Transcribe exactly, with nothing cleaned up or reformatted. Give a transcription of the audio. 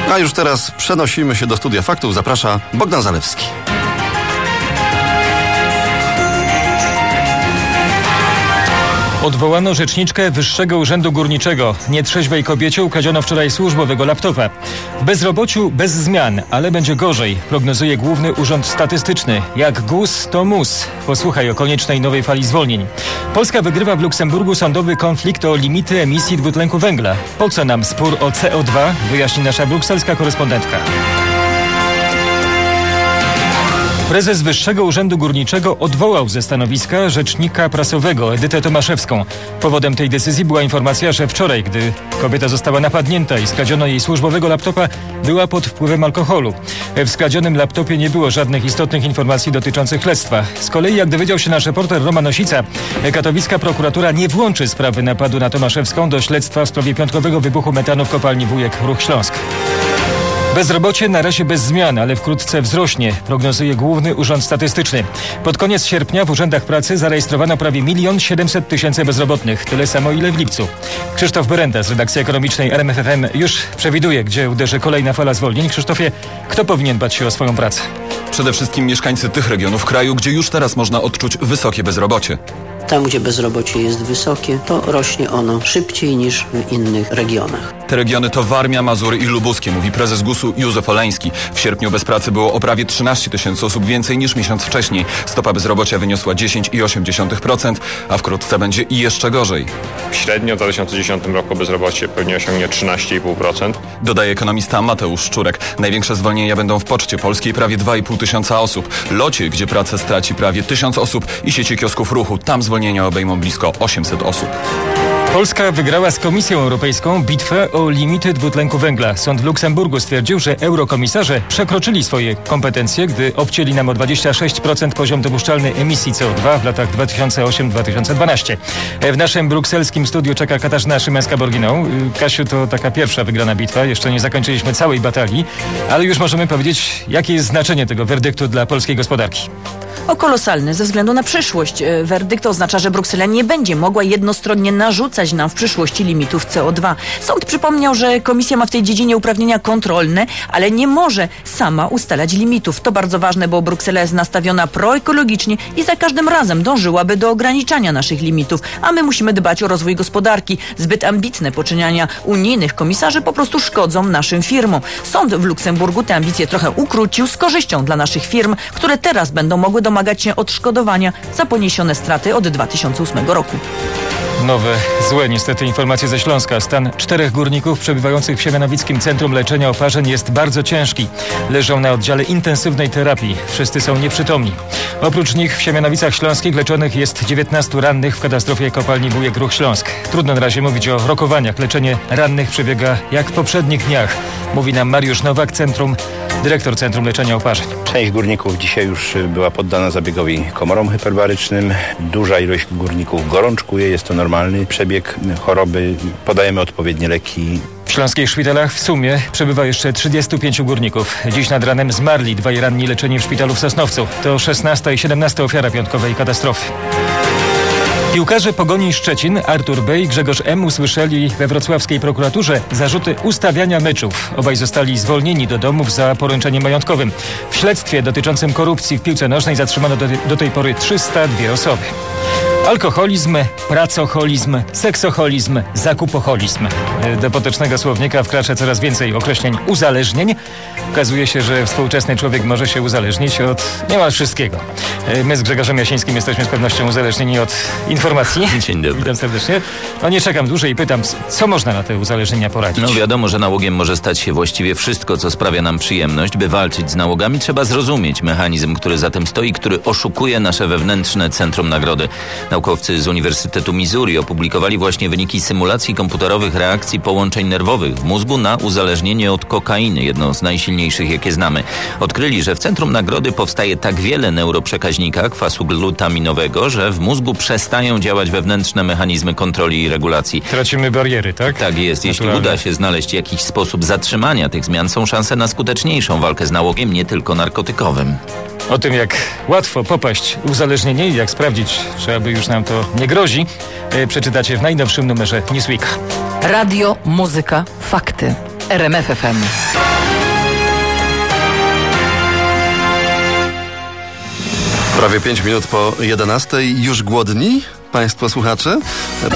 A już teraz przenosimy się do Studia Faktów. Zaprasza Bogdan Zalewski. Odwołano rzeczniczkę Wyższego Urzędu Górniczego. Nietrzeźwej kobiecie ukradziono wczoraj służbowego laptopa. W bezrobociu bez zmian, ale będzie gorzej, prognozuje Główny Urząd Statystyczny. Jak guz, to mus. Posłuchaj o koniecznej nowej fali zwolnień. Polska wygrywa w Luksemburgu sądowy konflikt o limity emisji dwutlenku węgla. Po co nam spór o C O dwa? Wyjaśni nasza brukselska korespondentka. Prezes Wyższego Urzędu Górniczego odwołał ze stanowiska rzecznika prasowego Edytę Tomaszewską. Powodem tej decyzji była informacja, że wczoraj, gdy kobieta została napadnięta i skradziono jej służbowego laptopa, była pod wpływem alkoholu. W skradzionym laptopie nie było żadnych istotnych informacji dotyczących śledztwa. Z kolei, jak dowiedział się nasz reporter Roman Osica, katowicka prokuratura nie włączy sprawy napadu na Tomaszewską do śledztwa w sprawie piątkowego wybuchu metanu w kopalni Wujek Ruch Śląsk. Bezrobocie na razie bez zmian, ale wkrótce wzrośnie, prognozuje Główny Urząd Statystyczny. Pod koniec sierpnia w urzędach pracy zarejestrowano prawie milion siedemset tysięcy bezrobotnych. Tyle samo ile w lipcu. Krzysztof Berenda z redakcji ekonomicznej R M F F M już przewiduje, gdzie uderzy kolejna fala zwolnień. Krzysztofie, kto powinien bać się o swoją pracę? Przede wszystkim mieszkańcy tych regionów kraju, gdzie już teraz można odczuć wysokie bezrobocie. Tam, gdzie bezrobocie jest wysokie, to rośnie ono szybciej niż w innych regionach. Te regiony to Warmia, Mazury i Lubuskie, mówi prezes gusu Józef Oleński. W sierpniu bez pracy było o prawie trzynaście tysięcy osób więcej niż miesiąc wcześniej. Stopa bezrobocia wyniosła dziesięć przecinek osiem procent, a wkrótce będzie i jeszcze gorzej. Średnio w dwa tysiące dziesiątym roku bezrobocie pewnie osiągnie trzynaście przecinek pięć procent. Dodaje ekonomista Mateusz Szczurek. Największe zwolnienia będą w Poczcie Polskiej, prawie dwa i pół tysiąca osób. Locie, gdzie pracę straci prawie tysiąc osób i sieci kiosków ruchu. Tam zwolnienia obejmą blisko osiemset osób. Polska wygrała z Komisją Europejską bitwę o limity dwutlenku węgla. Sąd w Luksemburgu stwierdził, że eurokomisarze przekroczyli swoje kompetencje, gdy obcięli nam o dwadzieścia sześć procent poziom dopuszczalny emisji C O dwa w latach dwa tysiące osiem do dwa tysiące dwanaście. W naszym brukselskim studiu czeka Katarzyna Szymańska-Borginą. Kasiu, to taka pierwsza wygrana bitwa. Jeszcze nie zakończyliśmy całej batalii, ale już możemy powiedzieć, jakie jest znaczenie tego werdyktu dla polskiej gospodarki. O kolosalny ze względu na przyszłość. Werdykt oznacza, że Bruksela nie będzie mogła jednostronnie narzucać nam w przyszłości limitów C O dwa. Sąd przypomniał, że komisja ma w tej dziedzinie uprawnienia kontrolne, ale nie może sama ustalać limitów. To bardzo ważne, bo Bruksela jest nastawiona proekologicznie i za każdym razem dążyłaby do ograniczania naszych limitów, a my musimy dbać o rozwój gospodarki. Zbyt ambitne poczynania unijnych komisarzy po prostu szkodzą naszym firmom. Sąd w Luksemburgu te ambicje trochę ukrócił z korzyścią dla naszych firm, które teraz będą mogły domagać się odszkodowania za poniesione straty od dwa tysiące ósmego roku. Nowe, złe niestety informacje ze Śląska. Stan czterech górników przebywających w Siemianowickim Centrum Leczenia Oparzeń jest bardzo ciężki. Leżą na oddziale intensywnej terapii. Wszyscy są nieprzytomni. Oprócz nich w Siemianowicach Śląskich leczonych jest dziewiętnastu rannych w katastrofie kopalni Wujek Ruch Śląsk. Trudno na razie mówić o rokowaniach. Leczenie rannych przebiega jak w poprzednich dniach. Mówi nam Mariusz Nowak, centrum, dyrektor Centrum Leczenia Oparzeń. Część górników dzisiaj już była poddana zabiegowi komorom hyperbarycznym. Duża ilość górników gorączkuje. Jest to normalny przebieg choroby. Podajemy odpowiednie leki. W śląskich szpitalach w sumie przebywa jeszcze trzydziestu pięciu górników. Dziś nad ranem zmarli dwaj ranni leczeni w szpitalu w Sosnowcu. To szesnasta i siedemnasta ofiara piątkowej katastrofy. Piłkarze Pogoni Szczecin, Artur B. i Grzegorz M. usłyszeli we wrocławskiej prokuraturze zarzuty ustawiania meczów. Obaj zostali zwolnieni do domów za poręczeniem majątkowym. W śledztwie dotyczącym korupcji w piłce nożnej zatrzymano do, do tej pory trzysta dwie osoby. Alkoholizm, pracoholizm, seksoholizm, zakupoholizm. Do potecznego słownika wkracza coraz więcej określeń uzależnień. Okazuje się, że współczesny człowiek może się uzależnić od niemal wszystkiego. My z Grzegorzem Jasińskim jesteśmy z pewnością uzależnieni od informacji. Dzień dobry. Witam serdecznie. No nie czekam dłużej i pytam, co można na te uzależnienia poradzić? No wiadomo, że nałogiem może stać się właściwie wszystko, co sprawia nam przyjemność. By walczyć z nałogami, trzeba zrozumieć mechanizm, który za tym stoi, który oszukuje nasze wewnętrzne centrum nagrody. Naukowcy z Uniwersytetu Missouri opublikowali właśnie wyniki symulacji komputerowych reakcji połączeń nerwowych w mózgu na uzależnienie od kokainy, jedno z najsilniejszych, jakie znamy. Odkryli, że w centrum nagrody powstaje tak wiele neuroprzekaźnika kwasu glutaminowego, że w mózgu przestają działać wewnętrzne mechanizmy kontroli i regulacji. Tracimy bariery, tak? Tak jest. Jeśli Naturalne. uda się znaleźć jakiś sposób zatrzymania tych zmian, są szanse na skuteczniejszą walkę z nałogiem, nie tylko narkotykowym. O tym, jak łatwo popaść w uzależnienie i jak sprawdzić, czy aby już nam to nie grozi, e, przeczytacie w najnowszym numerze Newsweeka. Radio, muzyka, fakty. R M F F M. Prawie pięć minut po jedenastej. Już głodni, państwo słuchacze?